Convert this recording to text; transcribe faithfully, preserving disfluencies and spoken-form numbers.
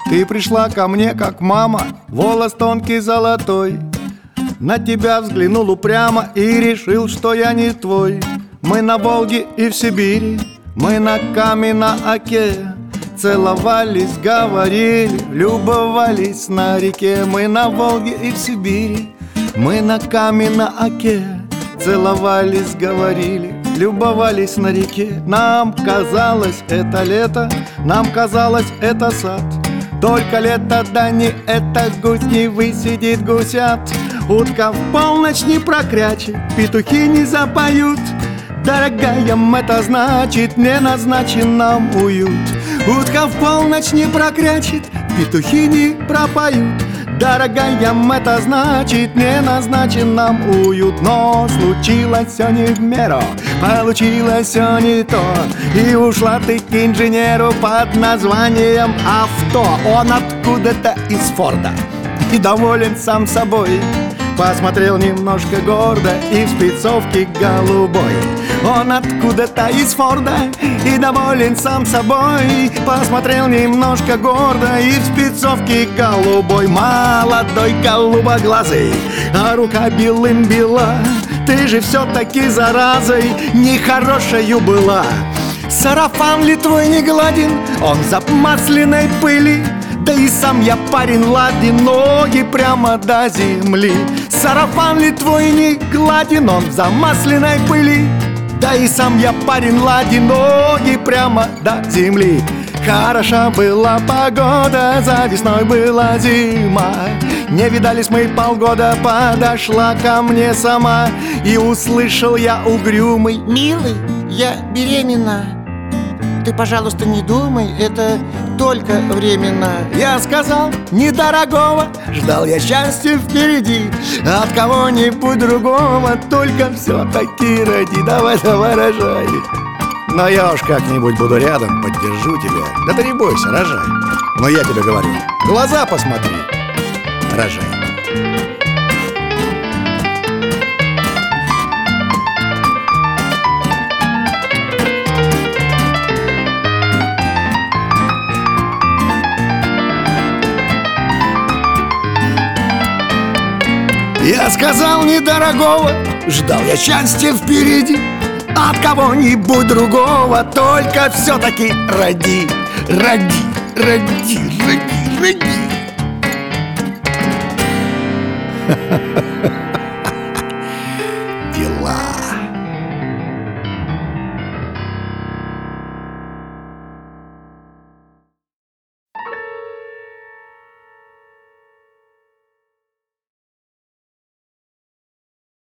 Ты пришла ко мне, как мама, волос тонкий золотой. На тебя взглянул упрямо и решил, что я не твой. Мы на Волге и в Сибири, мы на Каме, на Оке. Целовались, говорили, любовались на реке. Мы на Волге и в Сибири, мы на Каме, на Оке. Целовались, говорили, любовались на реке. Нам казалось это лето, нам казалось это сад. Только лето, да не это, гусь не высидит гусят. Утка в полночь не прокрячет, петухи не запоют. Дорогая, это значит, не назначен нам уют. Утка в полночь не прокрячет, петухи не пропоют. Дорогая, это значит, не назначен нам уют. Но случилось все не в меру, получилось все не то. И ушла ты к инженеру под названием авто. Он откуда-то из Форда и доволен сам собой. Посмотрел немножко гордо и в спецовке голубой. Он откуда-то из Форда и доволен сам собой. Посмотрел немножко гордо и в спецовке голубой. Молодой голубоглазый, а рука белым бела. Ты же все-таки заразой нехорошею была. Сарафан ли твой не гладен, он в замасленной пыли. Да и сам я парень ладен, ноги прямо до земли. Сарафан ли твой не гладен, он в замасленной пыли. Да и сам я парень ладен, ноги прямо до земли. Хороша была погода, за весной была зима. Не видались мы полгода, подошла ко мне сама. И услышал я угрюмый: милый, я беременна. Ты, пожалуйста, не думай, это только временно. Я сказал: недорогого, ждал я счастья впереди. От кого-нибудь другого, только все-таки ради. Давай, давай, рожай. Но я уж как-нибудь буду рядом, поддержу тебя. Да ты не бойся, рожай. Но я тебе говорю, глаза посмотри, рожай. Я сказал: недорогого, ждал я счастья впереди. От кого-нибудь другого, только все-таки ради, ради, ради, ради, ради.